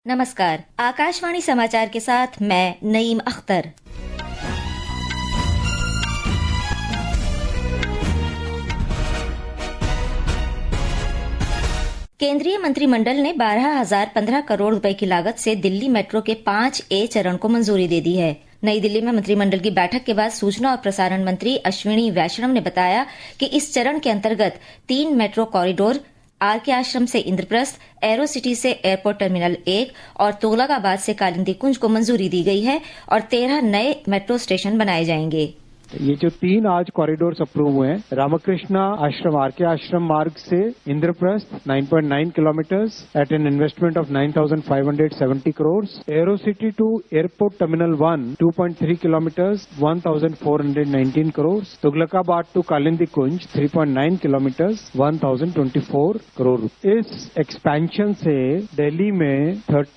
नमस्कार, आकाशवाणी समाचार के साथ मैं नईम अख्तर। केंद्रीय मंत्रिमंडल ने 12,015 करोड़ रुपए की लागत से दिल्ली मेट्रो के 5A चरण को मंजूरी दे दी है। नई दिल्ली में मंत्रिमंडल की बैठक के बाद सूचना और प्रसारण मंत्री अश्विनी वैष्णव ने बताया कि इस चरण के अंतर्गत 3 मेट्रो कॉरिडोर, आरके आश्रम से इंद्रप्रस्थ, एरो सिटी से एयरपोर्ट टर्मिनल 1 और तुगलकाबाद से कालिंदी कुंज को मंजूरी दी गई है और 13 नए मेट्रो स्टेशन बनाए जाएंगे। ये जो 3 आज कॉरिडोर्स अप्रूव हुए हैं, रामकृष्णा आश्रम आरके आश्रम मार्ग से Indraprastha 9.9 kilometres at an investment of 9,570 crore, aero city to airport terminal 1 2.3 kilometres 1,419 crore, Tughlakabad to Kalindi Kunj 3.9 kilometres 1,024 crore. इस एक्सपेंशन से दिल्ली में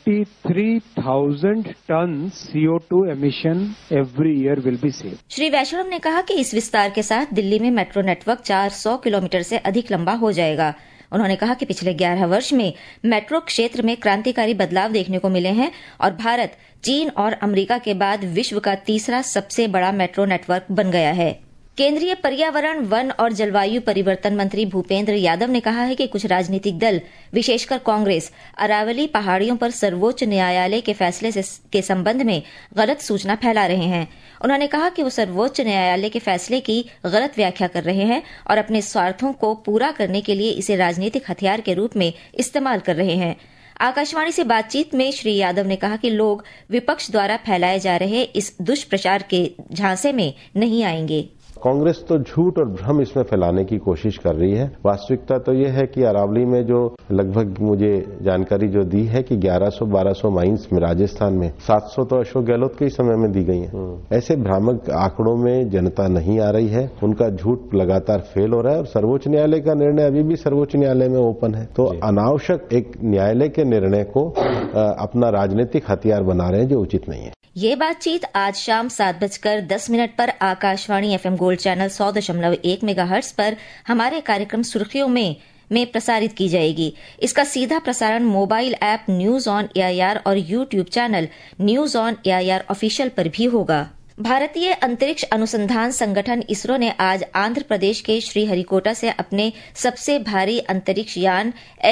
33,000 tonne CO2 emission every year will be saved. Shri Vaishnaw ने कहा कि इस विस्तार के साथ दिल्ली में मेट्रो नेटवर्क 400 किलोमीटर से अधिक लंबा हो जाएगा। उन्होंने कहा कि पिछले 11 वर्ष में मेट्रो क्षेत्र में क्रांतिकारी बदलाव देखने को मिले हैं और भारत चीन और अमेरिका के बाद विश्व का तीसरा सबसे बड़ा मेट्रो नेटवर्क बन गया है। केंद्रीय पर्यावरण, वन और जलवायु परिवर्तन मंत्री भूपेंद्र यादव ने कहा है कि कुछ राजनीतिक दल, विशेषकर कांग्रेस, अरावली पहाड़ियों पर सर्वोच्च न्यायालय के फैसले के संबंध में गलत सूचना फैला रहे हैं। उन्होंने कहा कि वो सर्वोच्च न्यायालय के फैसले की गलत व्याख्या कर रहे हैं और अपने स्वार्थों को पूरा करने के लिए इसे राजनीतिक हथियार के रूप में इस्तेमाल कर रहे हैं। आकाशवाणी से बातचीत में श्री यादव ने कहा कि लोग विपक्ष द्वारा फैलाए जा रहे इस दुष्प्रचार के झांसे में नहीं आएंगे। कांग्रेस तो झूठ और भ्रम इसमें फैलाने की कोशिश कर रही है। वास्तविकता तो यह है कि अरावली में जो लगभग मुझे जानकारी जो दी है कि 1100-1200 माइंस में राजस्थान में 700 तो अशोक गहलोत के ही समय में दी गई है। ऐसे भ्रामक आंकड़ों में जनता नहीं आ रही है, उनका झूठ लगातार फेल हो रहा है और सर्वोच्च न्यायालय का निर्णय अभी भी सर्वोच्च न्यायालय में ओपन है। तो अनावश्यक एक न्यायालय के निर्णय को अपना राजनीतिक हथियार बना रहे हैं जो उचित नहीं है। ये बातचीत आज शाम 7:10 पर Akashvani FM gold channel 100.1 megahertz पर हमारे कार्यक्रम सुर्खियों में प्रसारित की जाएगी। इसका सीधा प्रसारण mobile app news on AIR और YouTube channel news on AIR official पर भी होगा। भारतीय अंतरिक्ष अनुसंधान संगठन इसरो ने आज आंध्र प्रदेश के श्रीहरिकोटा से अपने सबसे भारी अंतरिक्ष यान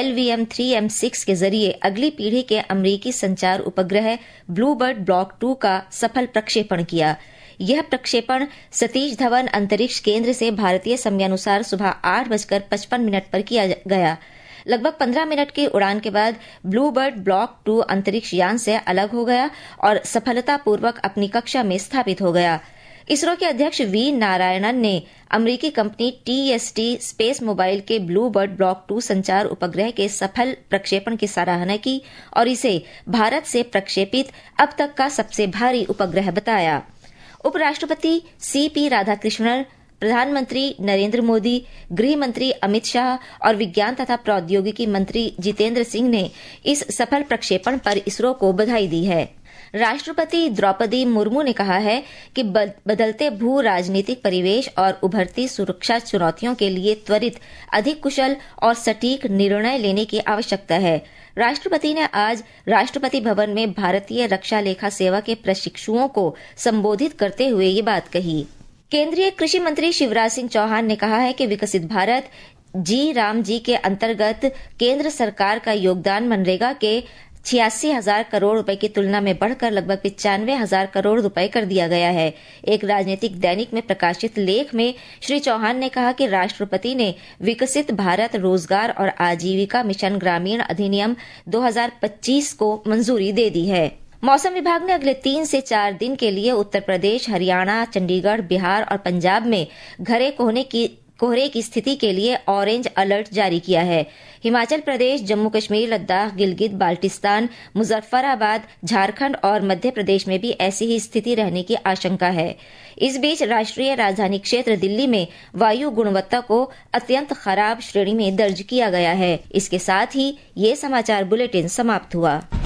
LVM-3M6 के जरिए अगली पीढ़ी के अमेरिकी संचार उपग्रह ब्लूबर्ड ब्लॉक 2 का सफल प्रक्षेपण किया। यह प्रक्षेपण सतीश धवन अंतरिक्ष केंद्र से भारतीय समयानुसार सुबह 8:55 पर किया गया। लगभग 15 मिनट की उड़ान के बाद ब्लूबर्ड ब्लॉक 2 अंतरिक्ष यान से अलग हो गया और सफलतापूर्वक अपनी कक्षा में स्थापित हो गया। इसरो के अध्यक्ष V नारायणन ने अमेरिकी कंपनी TST स्पेस मोबाइल के ब्लूबर्ड ब्लॉक 2 संचार उपग्रह के सफल प्रक्षेपण की सराहना की और इसे भारत से प्रक्षेपित अब तक का सबसे भारी उपग्रह बताया। उपराष्ट्रपति CP राधाकृष्णन, प्रधानमंत्री नरेंद्र मोदी, गृह मंत्री अमित शाह और विज्ञान तथा प्रौद्योगिकी मंत्री जितेंद्र सिंह ने इस सफल प्रक्षेपण पर इसरो को बधाई दी है। राष्ट्रपति द्रौपदी मुर्मू ने कहा है कि बदलते भू राजनीतिक परिवेश और उभरती सुरक्षा चुनौतियों के लिए त्वरित, अधिक कुशल और सटीक निर्णय लेने की आवश्यकता है। राष्ट्रपति ने आज राष्ट्रपति भवन में भारतीय रक्षा लेखा सेवा के प्रशिक्षुओं को संबोधित करते हुए ये बात कही। केंद्रीय कृषि मंत्री शिवराज सिंह चौहान ने कहा है कि विकसित भारत राम-जी के अंतर्गत केंद्र सरकार का योगदान मनरेगा के 86,000 करोड़ रुपए की तुलना में बढ़कर लगभग 95,000 करोड़ रुपए कर दिया गया है। एक राजनीतिक दैनिक में प्रकाशित लेख में श्री चौहान ने कहा कि राष्ट्रपति ने विकसित भारत रोजगार और आजीविका मिशन ग्रामीण अधिनियम 2025 को मंजूरी दे दी है। मौसम विभाग ने अगले 3 से 4 दिन के लिए उत्तर प्रदेश, हरियाणा, चंडीगढ़, बिहार और पंजाब में घने कोहरे की स्थिति के लिए ऑरेंज अलर्ट जारी किया है। हिमाचल प्रदेश, जम्मू कश्मीर, लद्दाख, गिलगित बाल्टिस्तान, मुजफ्फराबाद, झारखंड और मध्य प्रदेश में भी ऐसी ही स्थिति रहने की आशंका है। इस बीच राष्ट्रीय राजधानी क्षेत्र दिल्ली में वायु गुणवत्ता को अत्यंत खराब श्रेणी में दर्ज किया गया है। इसके साथ ही ये समाचार बुलेटिन समाप्त हुआ।